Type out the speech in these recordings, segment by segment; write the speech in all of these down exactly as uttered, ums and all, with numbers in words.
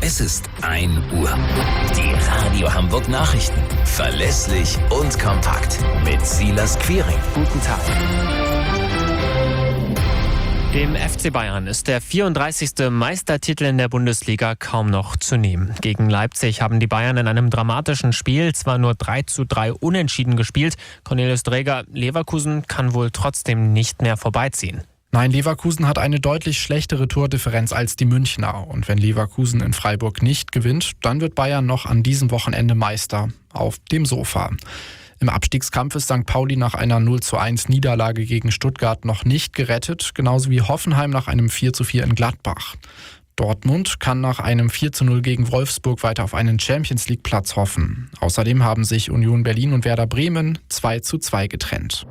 Es ist ein Uhr. Die Radio Hamburg Nachrichten. Verlässlich und kompakt. Mit Silas Quiring. Guten Tag. Dem F C Bayern ist der vierunddreißigste Meistertitel in der Bundesliga kaum noch zu nehmen. Gegen Leipzig haben die Bayern in einem dramatischen Spiel zwar nur drei zu drei unentschieden gespielt. Cornelius Dreger, Leverkusen kann wohl trotzdem nicht mehr vorbeiziehen. Nein, Leverkusen hat eine deutlich schlechtere Tordifferenz als die Münchner. Und wenn Leverkusen in Freiburg nicht gewinnt, dann wird Bayern noch an diesem Wochenende Meister. Auf dem Sofa. Im Abstiegskampf ist Sankt Pauli nach einer null zu eins Niederlage gegen Stuttgart noch nicht gerettet, genauso wie Hoffenheim nach einem vier zu vier in Gladbach. Dortmund kann nach einem vier zu null gegen Wolfsburg weiter auf einen Champions-League-Platz hoffen. Außerdem haben sich Union Berlin und Werder Bremen zwei zu zwei getrennt.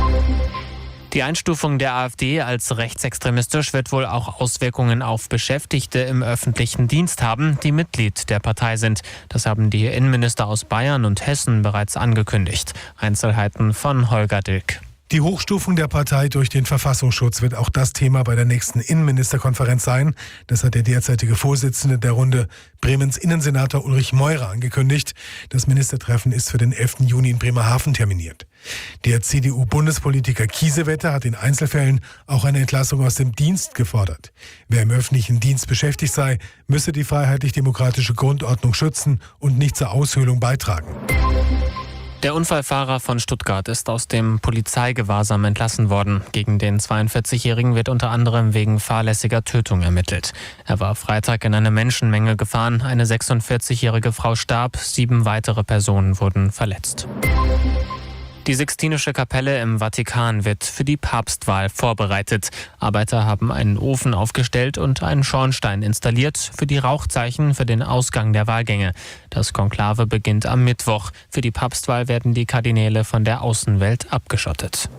Die Einstufung der AfD als rechtsextremistisch wird wohl auch Auswirkungen auf Beschäftigte im öffentlichen Dienst haben, die Mitglied der Partei sind. Das haben die Innenminister aus Bayern und Hessen bereits angekündigt. Einzelheiten von Holger Dilk. Die Hochstufung der Partei durch den Verfassungsschutz wird auch das Thema bei der nächsten Innenministerkonferenz sein. Das hat der derzeitige Vorsitzende der Runde, Bremens Innensenator Ulrich Meurer, angekündigt. Das Ministertreffen ist für den elften Juni in Bremerhaven terminiert. Der C D U-Bundespolitiker Kiesewetter hat in Einzelfällen auch eine Entlassung aus dem Dienst gefordert. Wer im öffentlichen Dienst beschäftigt sei, müsse die freiheitlich-demokratische Grundordnung schützen und nicht zur Aushöhlung beitragen. Der Unfallfahrer von Stuttgart ist aus dem Polizeigewahrsam entlassen worden. Gegen den zweiundvierzigjährigen wird unter anderem wegen fahrlässiger Tötung ermittelt. Er war Freitag in eine Menschenmenge gefahren. Eine sechsundvierzigjährige Frau starb, sieben weitere Personen wurden verletzt. Die Sixtinische Kapelle im Vatikan wird für die Papstwahl vorbereitet. Arbeiter haben einen Ofen aufgestellt und einen Schornstein installiert für die Rauchzeichen für den Ausgang der Wahlgänge. Das Konklave beginnt am Mittwoch. Für die Papstwahl werden die Kardinäle von der Außenwelt abgeschottet.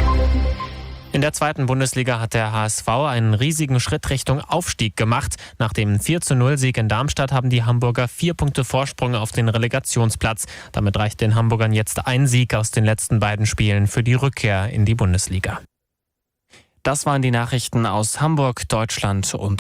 In der zweiten Bundesliga hat der H S V einen riesigen Schritt Richtung Aufstieg gemacht. Nach dem vier zu null Sieg in Darmstadt haben die Hamburger vier Punkte Vorsprung auf den Relegationsplatz. Damit reicht den Hamburgern jetzt ein Sieg aus den letzten beiden Spielen für die Rückkehr in die Bundesliga. Das waren die Nachrichten aus Hamburg, Deutschland und